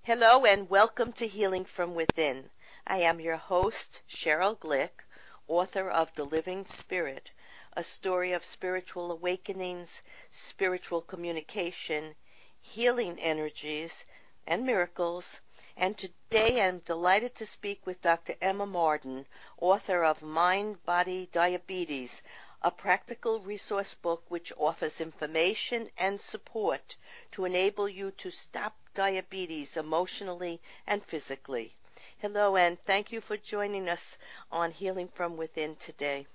Hello and welcome to Healing from Within. I am your host, Cheryl Glick, author of The Living Spirit, a story of spiritual awakenings, spiritual communication, healing energies, and miracles. And today I'm delighted to speak with Dr. Emma Marden, author of Mind, Body, Diabetes, a practical resource book which offers information and support to enable you to stop diabetes emotionally and physically. Hello, and thank you for joining us on Healing from Within today.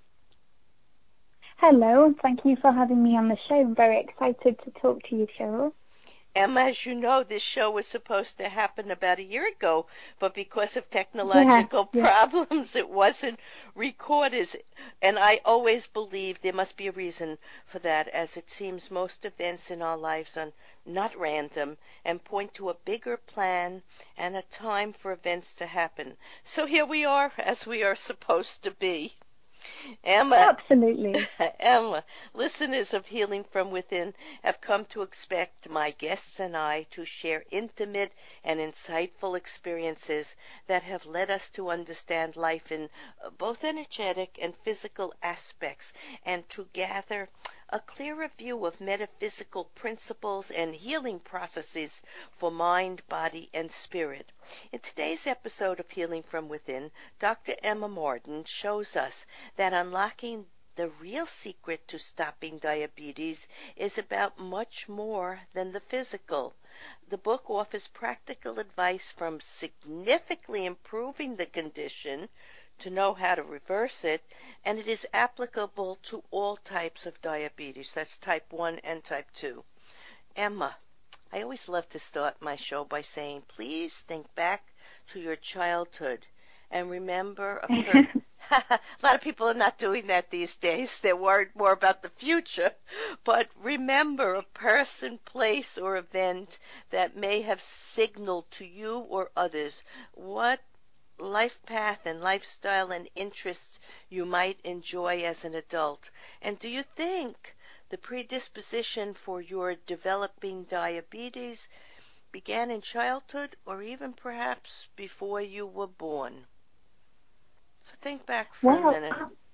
Hello, and thank you for having me on the show. I'm very excited to talk to you, Cheryl. Emma, as you know, this show was supposed to happen about a year ago, but because of technological problems, it wasn't recorded. And I always believe there must be a reason for that, as it seems most events in our lives are not random and point to a bigger plan and a time for events to happen. So here we are, as we are supposed to be. Emma, absolutely. Emma, listeners of Healing from Within have come to expect my guests and I to share intimate and insightful experiences that have led us to understand life in both energetic and physical aspects, and to gather a clearer view of metaphysical principles and healing processes for mind, body, and spirit. In today's episode of Healing from Within, Dr. Emma Marden shows us that unlocking the real secret to stopping diabetes is about much more than the physical. The book offers practical advice from significantly improving the condition to know how to reverse it, and it is applicable to all types of diabetes. That's type 1 and type 2. Emma, I always love to start my show by saying, please think back to your childhood and remember a lot of people are not doing that these days. They're worried more about the future. But remember a person, place, or event that may have signaled to you or others what life path and lifestyle and interests you might enjoy as an adult. And do you think the predisposition for your developing diabetes began in childhood or even perhaps before you were born? So think back for a minute.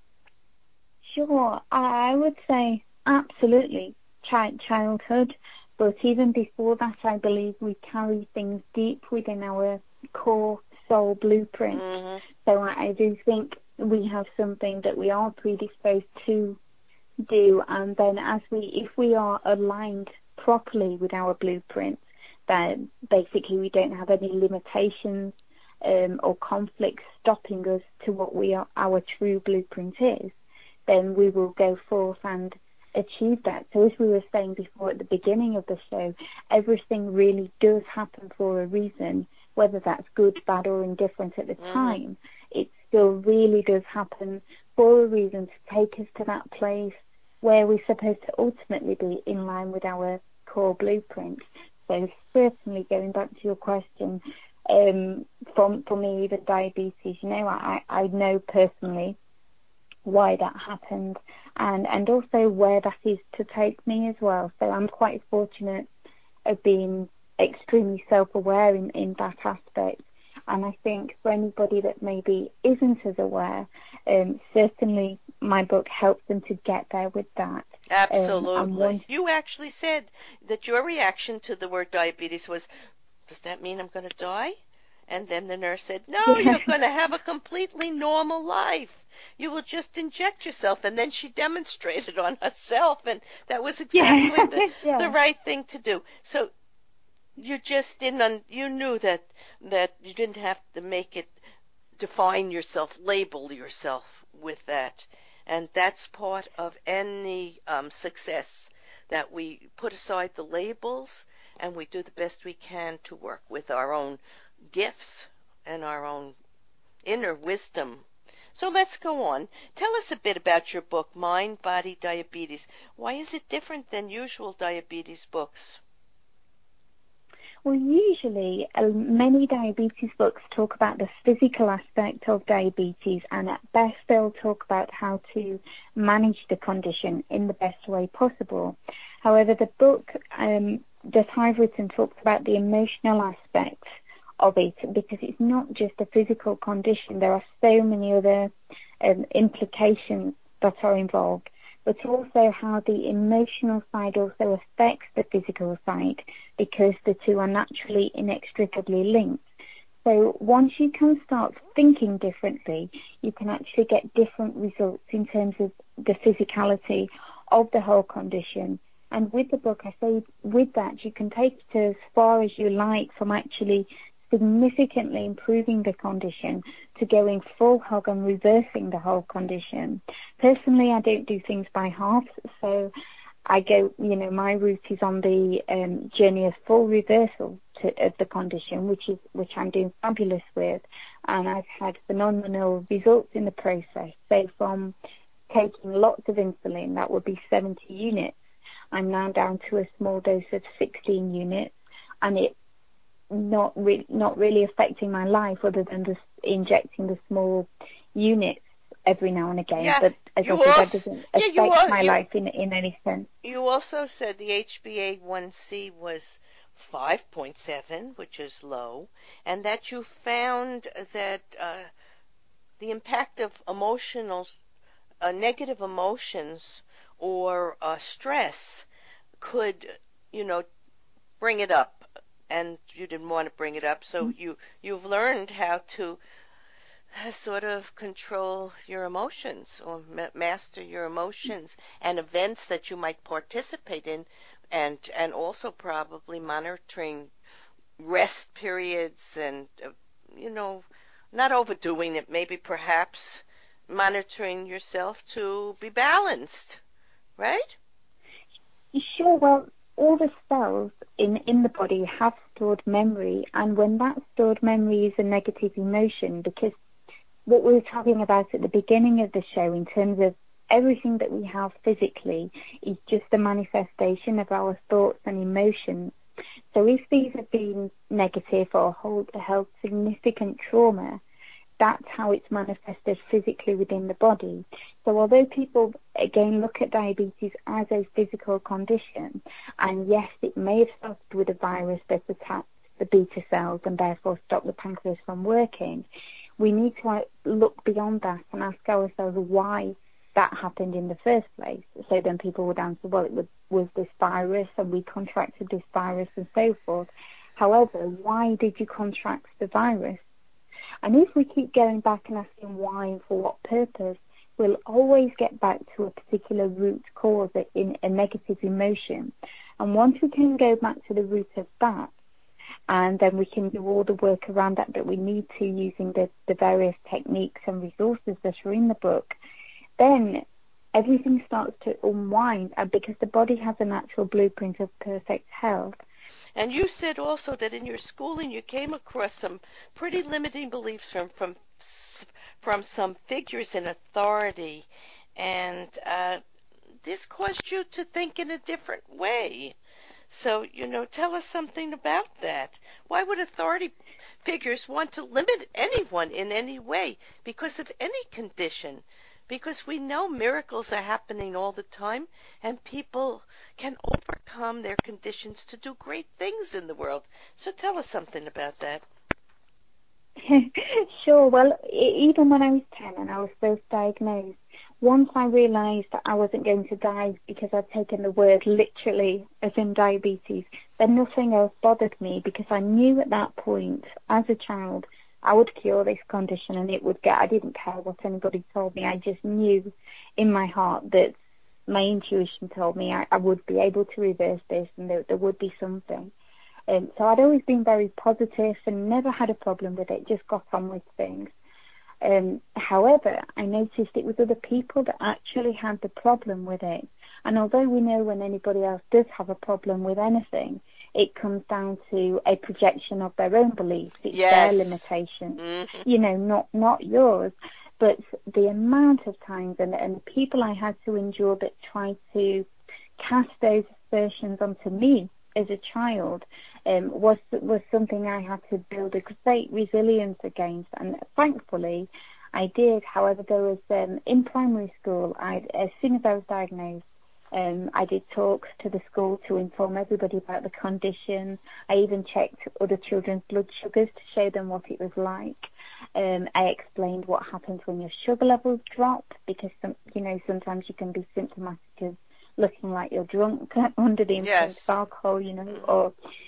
Sure. I would say absolutely childhood, but even before that, I believe we carry things deep within our core soul blueprint. Mm-hmm. So I do think we have something that we are predisposed to do, and then if we are aligned properly with our blueprint, then basically we don't have any limitations or conflicts stopping us to what our true blueprint is, then we will go forth and achieve that. So as we were saying before at the beginning of the show, everything really does happen for a reason, whether that's good, bad, or indifferent at the time. It still really does happen for a reason, to take us to that place where we're supposed to ultimately be in line with our core blueprint. So certainly, going back to your question, for me, the diabetes, I know personally why that happened, and also where that is to take me as well. So I'm quite fortunate of being extremely self-aware in that aspect. And I think for anybody that maybe isn't as aware, certainly my book helps them to get there with that. Absolutely. You actually said that your reaction to the word diabetes was, does that mean I'm going to die? And then the nurse said, no, you're going to have a completely normal life. You will just inject yourself. And then she demonstrated on herself, and that was exactly the right thing to do. So you just didn't, you knew that you didn't have to make it define yourself, label yourself with that. And that's part of any success, that we put aside the labels and we do the best we can to work with our own gifts and our own inner wisdom. So let's go on. Tell us a bit about your book, Mind, Body, Diabetes. Why is it different than usual diabetes books? Well, usually many diabetes books talk about the physical aspect of diabetes, and at best they'll talk about how to manage the condition in the best way possible. However, the book that I've written talks about the emotional aspects of it, because it's not just a physical condition. There are so many other implications that are involved, but also how the emotional side also affects the physical side, because the two are naturally inextricably linked. So once you can start thinking differently, you can actually get different results in terms of the physicality of the whole condition. And with the book, I say with that, you can take it as far as you like, from actually significantly improving the condition to going full hog and reversing the whole condition. Personally, I don't do things by halves, so I go, my route is on the journey of full reversal of the condition, which I'm doing fabulous with, and I've had phenomenal results in the process. So from taking lots of insulin, that would be 70 units, I'm now down to a small dose of 16 units, and it not really affecting my life, other than just injecting the small units every now and again. Yeah, but as I said, that doesn't affect my life in any sense. You also said the HbA1c was 5.7, which is low, and that you found that the impact of negative emotions or stress could, bring it up, and you didn't want to bring it up, so you've learned how to sort of control your emotions, or master your emotions and events that you might participate in, and also probably monitoring rest periods, and not overdoing it, maybe perhaps monitoring yourself to be balanced, right? Sure. Well, all the cells in the body have stored memory, and when that stored memory is a negative emotion, because what we were talking about at the beginning of the show, in terms of everything that we have physically, is just a manifestation of our thoughts and emotions. So if these have been negative or held significant trauma, that's how it's manifested physically within the body. So although people, again, look at diabetes as a physical condition, and yes, it may have started with a virus that attacked the beta cells and therefore stopped the pancreas from working, we need to look beyond that and ask ourselves why that happened in the first place. So then people would answer, well, it was this virus, and we contracted this virus and so forth. However, why did you contract the virus? And if we keep going back and asking why and for what purpose, we'll always get back to a particular root cause in a negative emotion. And once we can go back to the root of that, and then we can do all the work around that we need to, using the various techniques and resources that are in the book, then everything starts to unwind, because the body has a natural blueprint of perfect health. And you said also that in your schooling you came across some pretty limiting beliefs from some figures in authority, and this caused you to think in a different way. So, tell us something about that. Why would authority figures want to limit anyone in any way because of any condition? Because we know miracles are happening all the time, and people can overcome their conditions to do great things in the world. So tell us something about that. Sure. Well, even when I was 10 and I was first diagnosed, once I realised that I wasn't going to die because I'd taken the word literally, as in diabetes, then nothing else bothered me, because I knew at that point, as a child, I would cure this condition, and I didn't care what anybody told me. I just knew in my heart that my intuition told me I would be able to reverse this, and there would be something. So I'd always been very positive and never had a problem with it, just got on with things. However, I noticed it was other people that actually had the problem with it. And although we know when anybody else does have a problem with anything, it comes down to a projection of their own beliefs. It's their limitations, not yours. But the amount of times and the people I had to endure that tried to cast those aspersions onto me as a child was something I had to build a great resilience against, and thankfully I did. However, there was in primary school, as soon as I was diagnosed, I did talks to the school to inform everybody about the condition. I even checked other children's blood sugars to show them what it was like. I explained what happens when your sugar levels drop, because sometimes you can be symptomatic of looking like you're drunk under the influence of alcohol, or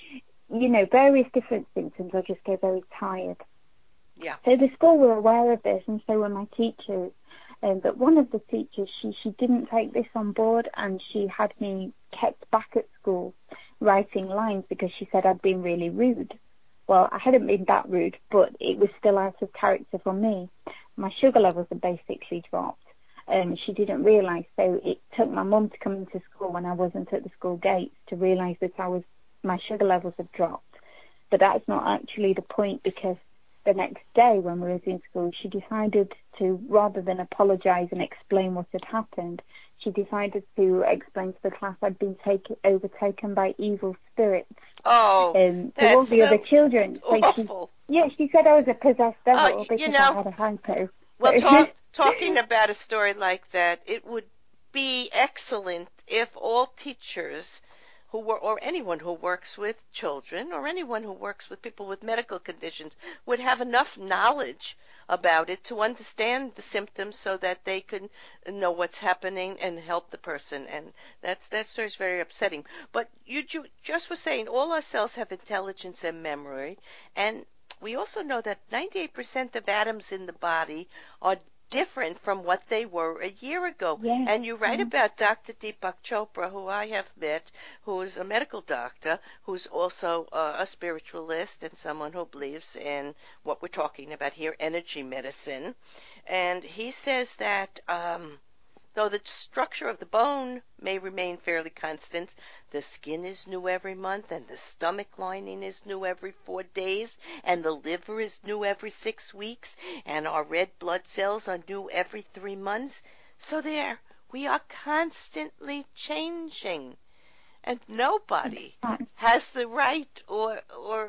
various different symptoms, or just go very tired. Yeah. So the school were aware of this, and so were my teachers. But one of the teachers, she didn't take this on board, and she had me kept back at school writing lines because she said I'd been really rude. Well, I hadn't been that rude, but it was still out of character for me. My sugar levels had basically dropped. She didn't realise, so it took my mum to come into school when I wasn't at the school gates to realise that my sugar levels had dropped. But that's not actually the point, because the next day when we was in school, she decided to, rather than apologise and explain what had happened, she decided to explain to the class I'd been overtaken by evil spirits. Oh, to all the other children. Awful. She said I was a possessed devil because I had a hypo. Well, talking about a story like that, it would be excellent if all teachers or anyone who works with children, or anyone who works with people with medical conditions, would have enough knowledge about it to understand the symptoms so that they can know what's happening and help the person. And that story is very upsetting. But you just were saying all our cells have intelligence and memory, and we also know that 98% of atoms in the body are different from what they were a year ago. Yes. And you write about Dr. Deepak Chopra, who I have met, who is a medical doctor, who's also a spiritualist and someone who believes in what we're talking about here, energy medicine. And he says that though the structure of the bone may remain fairly constant, the skin is new every month, and the stomach lining is new every 4 days, and the liver is new every 6 weeks, and our red blood cells are new every 3 months. So we are constantly changing. And nobody has the right or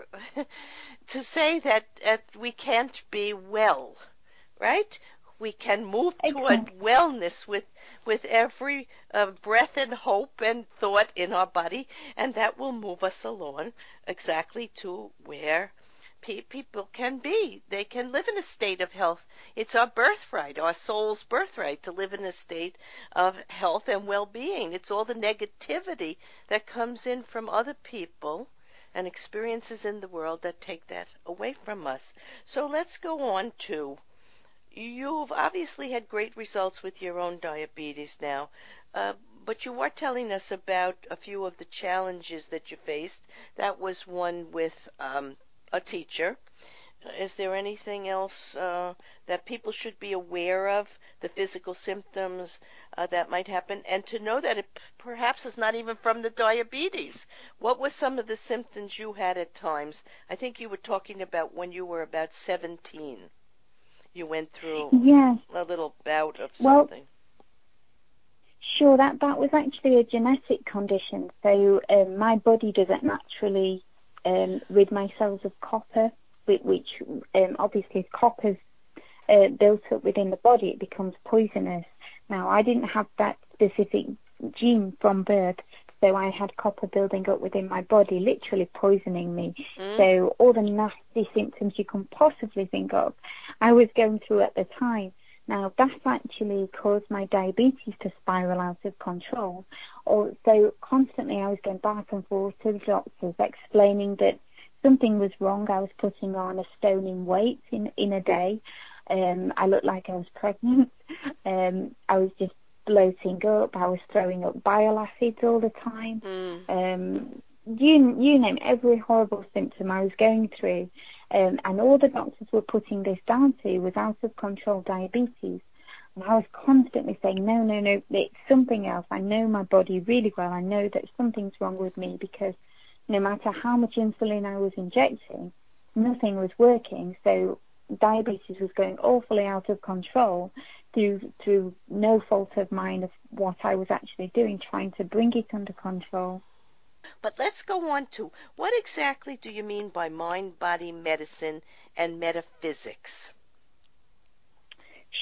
to say that we can't be well, right? We can move toward wellness with every breath and hope and thought in our body, and that will move us along exactly to where people can be. They can live in a state of health. It's our birthright, our soul's birthright, to live in a state of health and well-being. It's all the negativity that comes in from other people and experiences in the world that take that away from us. So let's go on to, you've obviously had great results with your own diabetes now, but you were telling us about a few of the challenges that you faced. That was one with a teacher. Is there anything else that people should be aware of, the physical symptoms that might happen, and to know that it perhaps is not even from the diabetes? What were some of the symptoms you had at times? I think you were talking about when you were about 17. You went through a little bout of something. Sure, that was actually a genetic condition. So my body doesn't naturally rid my cells of copper, which obviously if copper's built up within the body, it becomes poisonous. Now, I didn't have that specific gene from birth, so I had copper building up within my body, literally poisoning me. So all the nasty symptoms you can possibly think of, I was going through at the time. Now, that actually caused my diabetes to spiral out of control. So constantly I was going back and forth to the doctors explaining that something was wrong. I was putting on a stone in weight in a day. I looked like I was pregnant. I was just bloating up. I was throwing up bile acids all the time. You name every horrible symptom I was going through. And all the doctors were putting this down to was out of control diabetes. And I was constantly saying, no, it's something else. I know my body really well. I know that something's wrong with me, because no matter how much insulin I was injecting, nothing was working. So diabetes was going awfully out of control through no fault of mine of what I was actually doing, trying to bring it under control. But let's go on to, what exactly do you mean by mind-body medicine and metaphysics?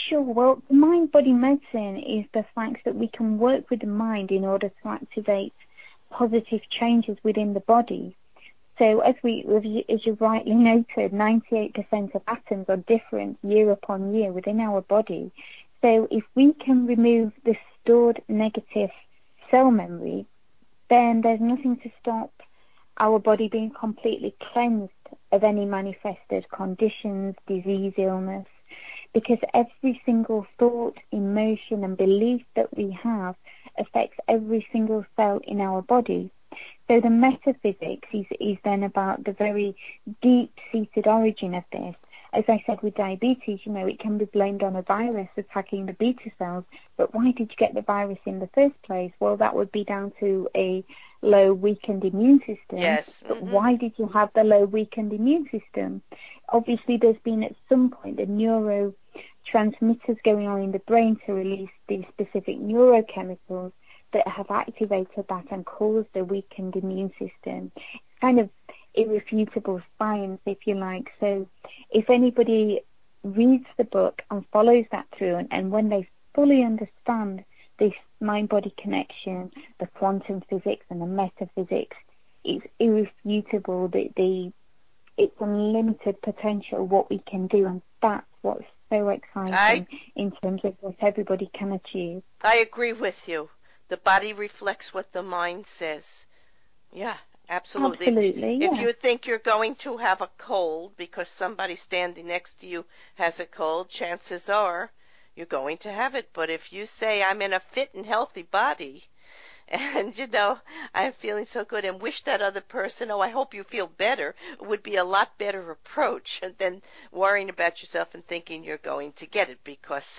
Sure. Well, mind-body medicine is the fact that we can work with the mind in order to activate positive changes within the body. So as you rightly noted, 98% of atoms are different year upon year within our body. So if we can remove the stored negative cell memory, then there's nothing to stop our body being completely cleansed of any manifested conditions, disease, illness, because every single thought, emotion and belief that we have affects every single cell in our body. So the metaphysics is then about the very deep-seated origin of this. As I said with diabetes, it can be blamed on a virus attacking the beta cells, but why did you get the virus in the first place? Well, that would be down to a low, weakened immune system. Yes. But why did you have the low, weakened immune system? Obviously, there's been at some point the neurotransmitters going on in the brain to release these specific neurochemicals that have activated that and caused a weakened immune system. It's kind of irrefutable science, if you like. So if anybody reads the book and follows that through, and when they fully understand this mind-body connection, the quantum physics and the metaphysics, it's irrefutable that it's unlimited potential what we can do, and that's what's so exciting in terms of what everybody can achieve. I agree with you. The body reflects what the mind says. Yeah, absolutely. Absolutely, If you think you're going to have a cold because somebody standing next to you has a cold, chances are you're going to have it. But if you say, I'm in a fit and healthy body, and, I'm feeling so good, and wish that other person, I hope you feel better, would be a lot better approach than worrying about yourself and thinking you're going to get it, because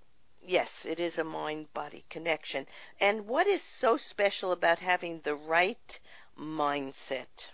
yes, it is a mind-body connection. And what is so special about having the right mindset?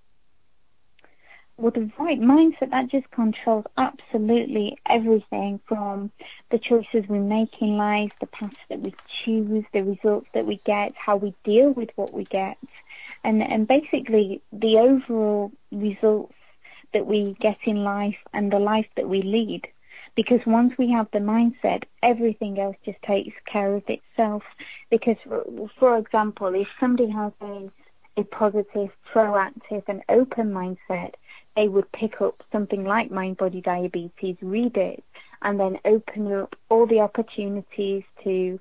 Well, the right mindset, that just controls absolutely everything from the choices we make in life, the paths that we choose, the results that we get, how we deal with what we get, and basically the overall results that we get in life and the life that we lead. Because once we have the mindset, everything else just takes care of itself. Because, for example, if somebody has a positive, proactive and open mindset, they would pick up something like Mind-Body Diabetes, read it, and then open up all the opportunities to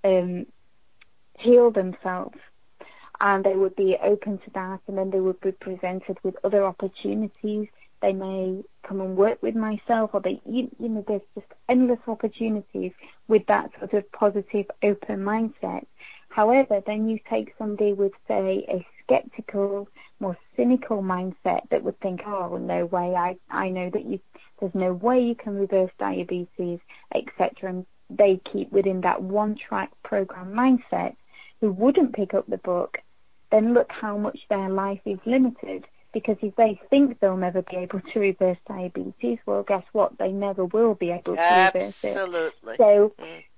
heal themselves. And they would be open to that, and then they would be presented with other opportunities. They may come and work with myself, or there's just endless opportunities with that sort of positive, open mindset. However, then you take somebody with, say, a skeptical, more cynical mindset that would think, oh, no way, I know that there's no way you can reverse diabetes, etc. And they keep within that one-track program mindset, who wouldn't pick up the book, then look how much their life is limited. Because if they think they'll never be able to reverse diabetes, well, guess what? They never will be able to reverse it. Absolutely. So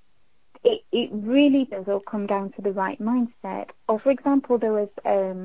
it really does all come down to the right mindset. Or, for example, there was,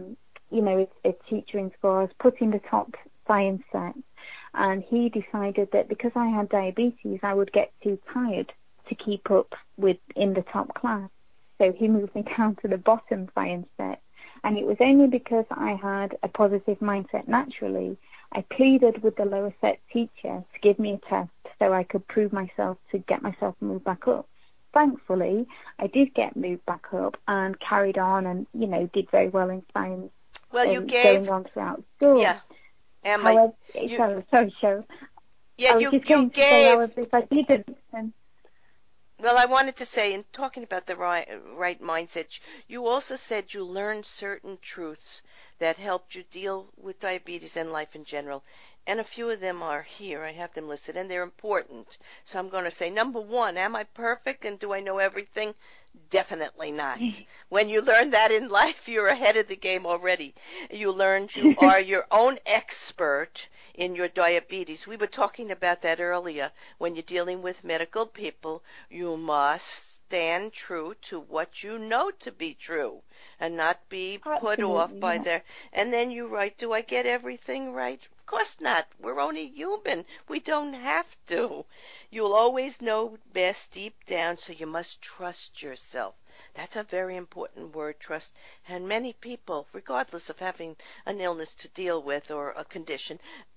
a teacher in school. I was put in the top science set, and he decided that because I had diabetes, I would get too tired to keep up in the top class. So he moved me down to the bottom science set. And it was only because I had a positive mindset naturally, I pleaded with the lower set teacher to give me a test so I could prove myself to get myself moved back up. Thankfully, I did get moved back up and carried on and, did very well in science. Well, you gave... going on throughout school. Yeah. Emma, however, sorry, Cheryl. Yeah, you gave... Say, however, if I didn't, then... Well, I wanted to say, in talking about the right mindset, you also said you learned certain truths that helped you deal with diabetes and life in general. And a few of them are here. I have them listed, and they're important. So I'm going to say, number one, am I perfect and do I know everything? Definitely not. When you learn that in life, you're ahead of the game already. You learned you are your own expert in your diabetes. We were talking about that earlier. When you're dealing with medical people, you must stand true to what you know to be true and not be put off by their... And then you write, do I get everything right? Of course not. We're only human. We don't have to. You'll always know best deep down, so you must trust yourself. That's a very important word, trust. And many people, regardless of having an illness to deal with or a condition,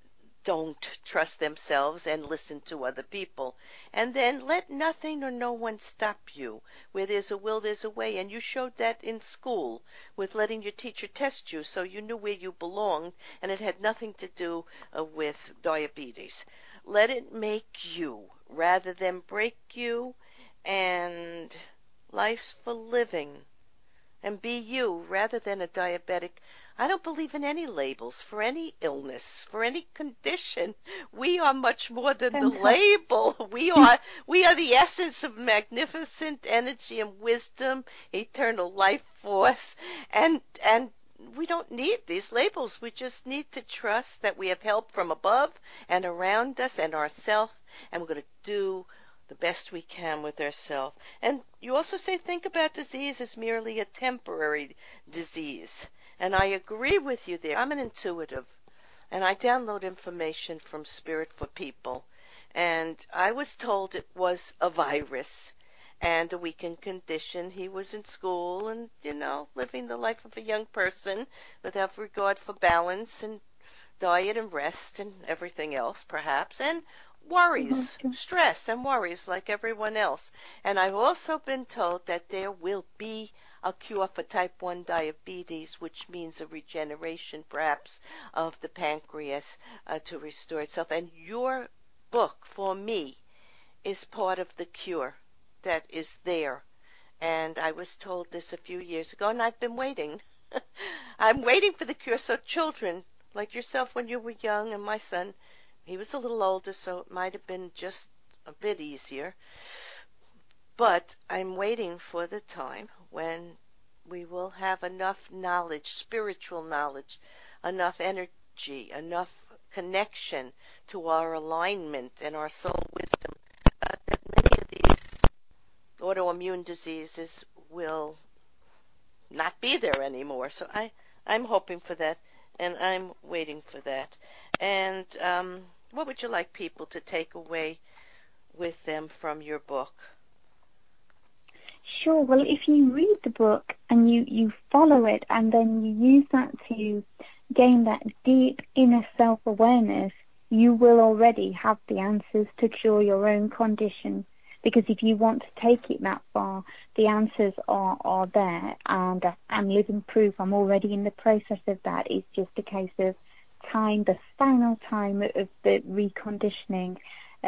don't trust themselves and listen to other people. And then let nothing or no one stop you. Where there's a will, there's a way. And you showed that in school with letting your teacher test you so you knew where you belonged, and it had nothing to do with diabetes. Let it make you rather than break you, and life's for living. And be you rather than a diabetic. I don't believe in any labels for any illness, for any condition. We are much more than the label. We are the essence of magnificent energy and wisdom, eternal life force, and we don't need these labels. We just need to trust that we have help from above and around us and ourselves, and we're going to do the best we can with ourselves. And you also say think about disease as merely a temporary disease. And I agree with you there. I'm an intuitive, and I download information from Spirit for People. And I was told it was a virus and a weakened condition. He was in school and, living the life of a young person without regard for balance and diet and rest and everything else, perhaps, and worries, stress and worries like everyone else. And I've also been told that there will be a cure for type 1 diabetes, which means a regeneration, perhaps, of the pancreas to restore itself. And your book, for me, is part of the cure that is there. And I was told this a few years ago, and I've been waiting. I'm waiting for the cure so children, like yourself when you were young, and my son, he was a little older, so it might have been just a bit easier. But I'm waiting for the time when we will have enough knowledge, spiritual knowledge, enough energy, enough connection to our alignment and our soul wisdom that many of these autoimmune diseases will not be there anymore. So I'm hoping for that, and I'm waiting for that. And what would you like people to take away with them from your book? Sure. Well, if you read the book and you follow it, and then you use that to gain that deep inner self-awareness, you will already have the answers to cure your own condition. Because if you want to take it that far, the answers are there, and I'm living proof. I'm already in the process of that. It's just a case of time, the final time of the reconditioning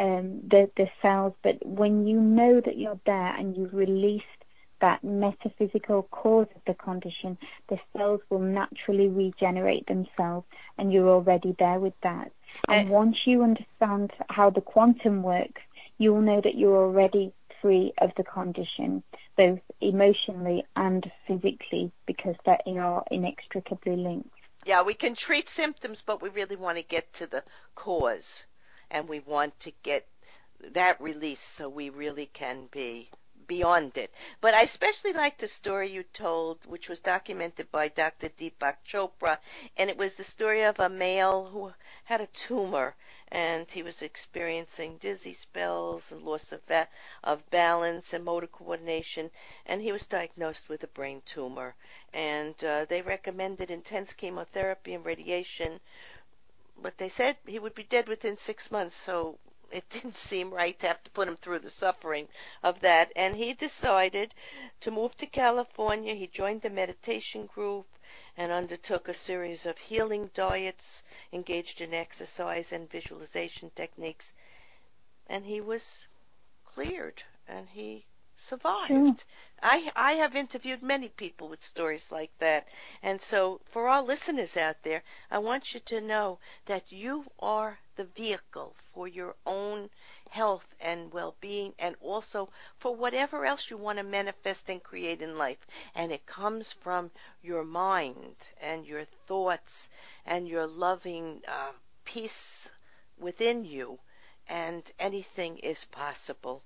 the cells. But when you know that you're there and you've released that metaphysical cause of the condition, the cells will naturally regenerate themselves, and you're already there with that. And once you understand how the quantum works, you will know that you're already free of the condition, both emotionally and physically, because they are inextricably linked. Yeah, we can treat symptoms, but we really want to get to the cause, and we want to get that release so we really can be beyond it. But I especially liked the story you told, which was documented by Dr. Deepak Chopra, and it was the story of a male who had a tumor, and he was experiencing dizzy spells and loss of balance and motor coordination, and he was diagnosed with a brain tumor. And they recommended intense chemotherapy and radiation, but they said he would be dead within 6 months, so it didn't seem right to have to put him through the suffering of that. And he decided to move to California. He joined the meditation group and undertook a series of healing diets, engaged in exercise and visualization techniques. And he was cleared, and he survived. I have interviewed many people with stories like that. And so for our listeners out there, I want you to know that you are the vehicle for your own health and well-being, and also for whatever else you want to manifest and create in life. And it comes from your mind and your thoughts and your loving peace within you, and anything is possible.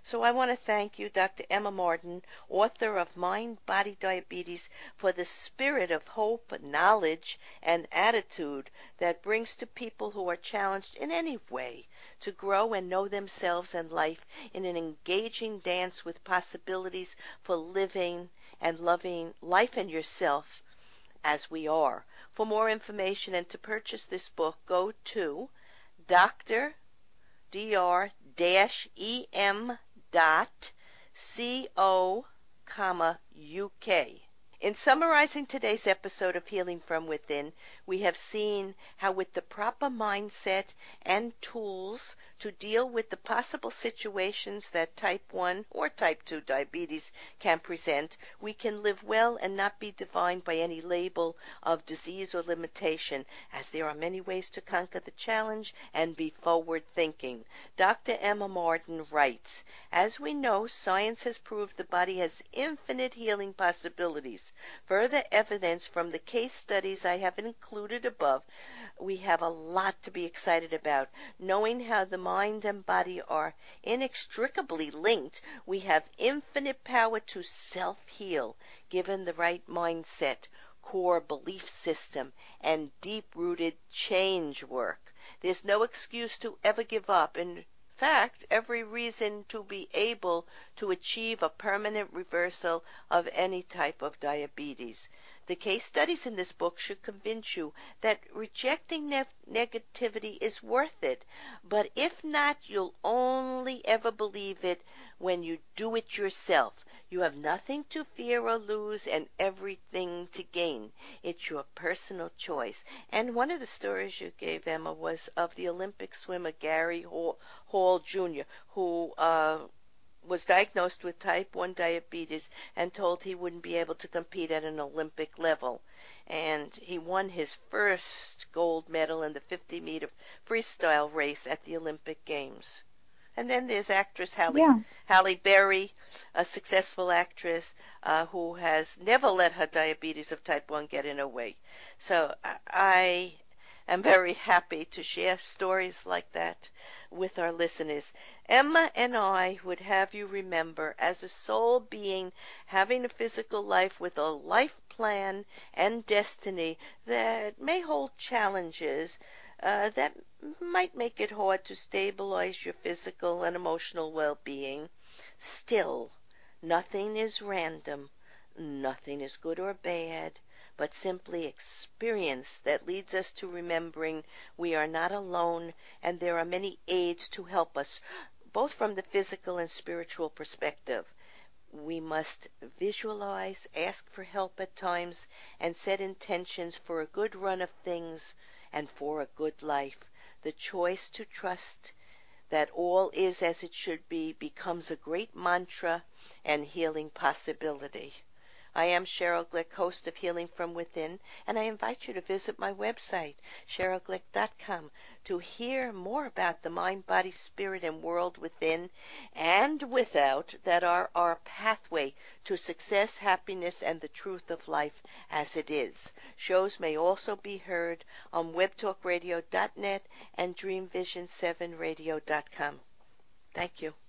So I want to thank you, Dr. Emma Martin, author of Mind Body Diabetes, for the spirit of hope, knowledge, and attitude that brings to people who are challenged in any way to grow and know themselves and life in an engaging dance with possibilities for living and loving life and yourself as we are. For more information and to purchase this book, go to Dr. Dr-em .co.uk. In summarizing today's episode of Healing from Within, we have seen how with the proper mindset and tools to deal with the possible situations that type 1 or type 2 diabetes can present, we can live well and not be defined by any label of disease or limitation, as there are many ways to conquer the challenge and be forward-thinking. Dr. Emma Martin writes, as we know, science has proved the body has infinite healing possibilities. Further evidence from the case studies I have included above, we have a lot to be excited about. Knowing how the mind and body are inextricably linked, we have infinite power to self-heal, given the right mindset, core belief system, and deep-rooted change work. There's no excuse to ever give up. In fact, every reason to be able to achieve a permanent reversal of any type of diabetes. The case studies in this book should convince you that rejecting negativity is worth it, but if not, you'll only ever believe it when you do it yourself. You have nothing to fear or lose and everything to gain. It's your personal choice. And one of the stories you gave, Emma, was of the Olympic swimmer Gary Hall Jr., who was diagnosed with type 1 diabetes and told he wouldn't be able to compete at an Olympic level. And he won his first gold medal in the 50-meter freestyle race at the Olympic Games. And then there's actress Halle Berry, a successful actress who has never let her diabetes of type 1 get in her way. So I am very happy to share stories like that with our listeners. Emma and I would have you remember, as a soul being having a physical life with a life plan and destiny that may hold challenges that might make it hard to stabilize your physical and emotional well-being. Still, nothing is random, nothing is good or bad, but simply experience that leads us to remembering we are not alone and there are many aids to help us, both from the physical and spiritual perspective. We must visualize, ask for help at times, and set intentions for a good run of things and for a good life. The choice to trust that all is as it should be becomes a great mantra and healing possibility. I am Cheryl Glick, host of Healing from Within, and I invite you to visit my website, CherylGlick.com, to hear more about the mind, body, spirit, and world within and without that are our pathway to success, happiness, and the truth of life as it is. Shows may also be heard on WebTalkRadio.net and DreamVision7Radio.com. Thank you.